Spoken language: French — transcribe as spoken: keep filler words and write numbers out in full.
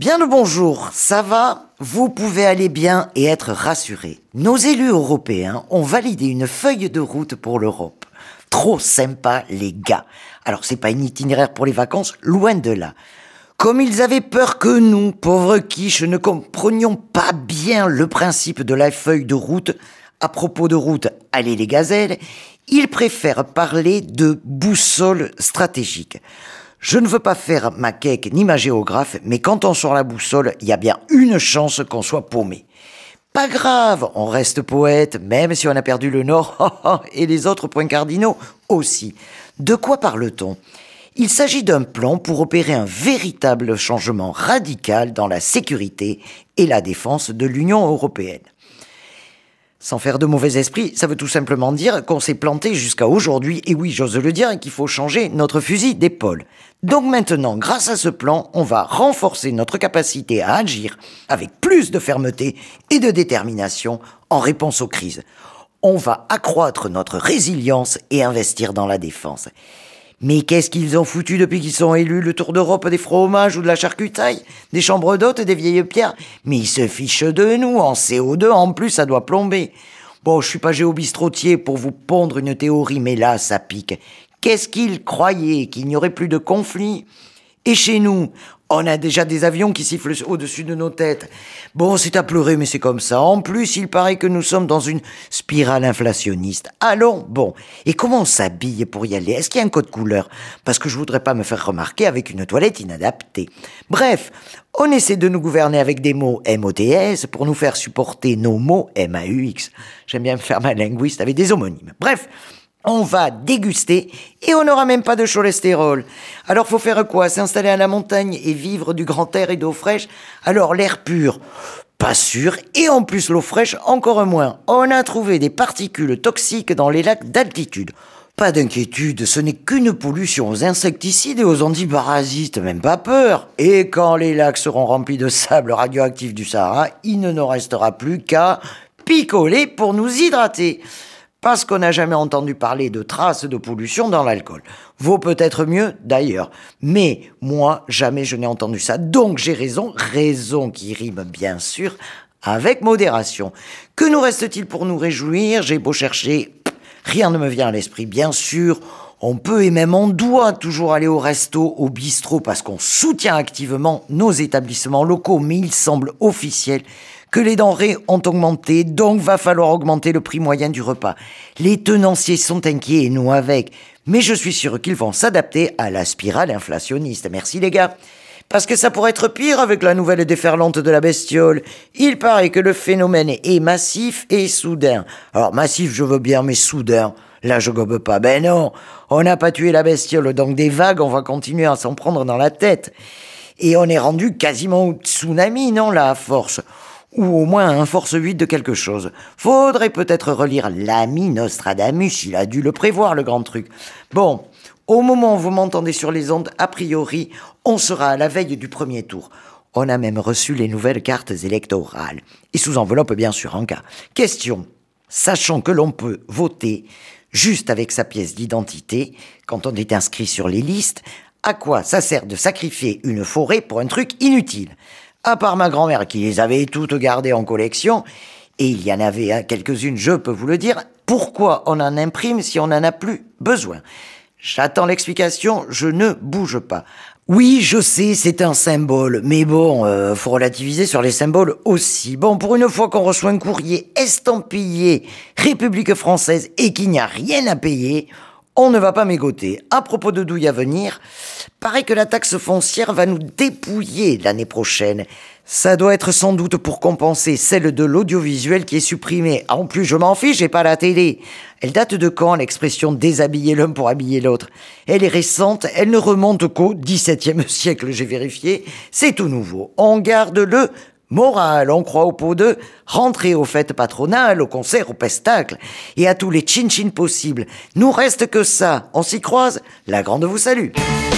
Bien le bonjour, ça va? Vous pouvez aller bien et être rassurés. Nos élus européens ont validé une feuille de route pour l'Europe. Trop sympa, les gars. Alors, c'est pas un itinéraire pour les vacances, loin de là. Comme ils avaient peur que nous, pauvres quiches, ne comprenions pas bien le principe de la feuille de route, à propos de route, allez les gazelles, ils préfèrent parler de boussole stratégique. Je ne veux pas faire ma cake ni ma géographe, mais quand on sort la boussole, il y a bien une chance qu'on soit paumé. Pas grave, on reste poète, même si on a perdu le nord, et les autres points cardinaux aussi. De quoi parle-t-on ? Il s'agit d'un plan pour opérer un véritable changement radical dans la sécurité et la défense de l'Union européenne. Sans faire de mauvais esprit, ça veut tout simplement dire qu'on s'est planté jusqu'à aujourd'hui, et oui, j'ose le dire, et qu'il faut changer notre fusil d'épaule. Donc maintenant, grâce à ce plan, on va renforcer notre capacité à agir avec plus de fermeté et de détermination en réponse aux crises. On va accroître notre résilience et investir dans la défense. Mais qu'est-ce qu'ils ont foutu depuis qu'ils sont élus? Le tour d'Europe des fromages ou de la charcutaille? Des chambres d'hôtes, des vieilles pierres? Mais ils se fichent de nous, en C O deux, en plus ça doit plomber. Bon, je suis pas géobistrotier pour vous pondre une théorie, mais là, ça pique. Qu'est-ce qu'ils croyaient? Qu'il n'y aurait plus de conflits? Et chez nous, on a déjà des avions qui sifflent au-dessus de nos têtes. Bon, c'est à pleurer, mais c'est comme ça. En plus, il paraît que nous sommes dans une spirale inflationniste. Allons, bon. Et comment on s'habille pour y aller? Est-ce qu'il y a un code couleur? Parce que je voudrais pas me faire remarquer avec une toilette inadaptée. Bref, on essaie de nous gouverner avec des mots M O T S pour nous faire supporter nos mots M A U X. J'aime bien me faire ma linguiste avec des homonymes. Bref. On va déguster et on n'aura même pas de cholestérol. Alors faut faire quoi? S'installer à la montagne et vivre du grand air et d'eau fraîche? Alors l'air pur, pas sûr, et en plus l'eau fraîche, encore moins. On a trouvé des particules toxiques dans les lacs d'altitude. Pas d'inquiétude, ce n'est qu'une pollution aux insecticides et aux antiparasites, même pas peur. Et quand les lacs seront remplis de sable radioactif du Sahara, il ne nous restera plus qu'à picoler pour nous hydrater. Parce qu'on n'a jamais entendu parler de traces de pollution dans l'alcool. Vaut peut-être mieux, d'ailleurs. Mais moi, jamais je n'ai entendu ça. Donc j'ai raison, raison qui rime bien sûr, avec modération. Que nous reste-t-il pour nous réjouir? J'ai beau chercher, rien ne me vient à l'esprit. Bien sûr, on peut et même on doit toujours aller au resto, au bistrot, parce qu'on soutient activement nos établissements locaux. Mais il semble officiel que les denrées ont augmenté, donc va falloir augmenter le prix moyen du repas. Les tenanciers sont inquiets et nous avec, mais je suis sûr qu'ils vont s'adapter à la spirale inflationniste. Merci les gars. Parce que ça pourrait être pire avec la nouvelle déferlante de la bestiole. Il paraît que le phénomène est massif et soudain. Alors massif je veux bien, mais soudain, là je gobe pas. Ben non, on n'a pas tué la bestiole, donc des vagues, on va continuer à s'en prendre dans la tête. Et on est rendu quasiment au tsunami, non là, à force? Ou au moins un force huit de quelque chose. Faudrait peut-être relire l'ami Nostradamus, il a dû le prévoir, le grand truc. Bon, au moment où vous m'entendez sur les ondes, a priori, on sera à la veille du premier tour. On a même reçu les nouvelles cartes électorales. Et sous enveloppe, bien sûr, en cas. Question, sachant que l'on peut voter juste avec sa pièce d'identité, quand on est inscrit sur les listes, à quoi ça sert de sacrifier une forêt pour un truc inutile ? À part ma grand-mère qui les avait toutes gardées en collection, et il y en avait hein, quelques-unes, je peux vous le dire, pourquoi on en imprime si on n'en a plus besoin? J'attends l'explication, je ne bouge pas. Oui, je sais, c'est un symbole, mais bon, euh, faut relativiser sur les symboles aussi. Bon, pour une fois qu'on reçoit un courrier estampillé République française et qu'il n'y a rien à payer, on ne va pas mégoter. À propos de douille à venir, paraît que la taxe foncière va nous dépouiller l'année prochaine. Ça doit être sans doute pour compenser celle de l'audiovisuel qui est supprimée. En plus, je m'en fiche, j'ai pas la télé. Elle date de quand, l'expression déshabiller l'un pour habiller l'autre? Elle est récente, elle ne remonte qu'au dix-septième siècle, j'ai vérifié. C'est tout nouveau. On garde le moral, on croit au pot de rentrer aux fêtes patronales, aux concerts, aux pestacles et à tous les chin-chin possibles. Nous reste que ça. On s'y croise. La grande vous salue.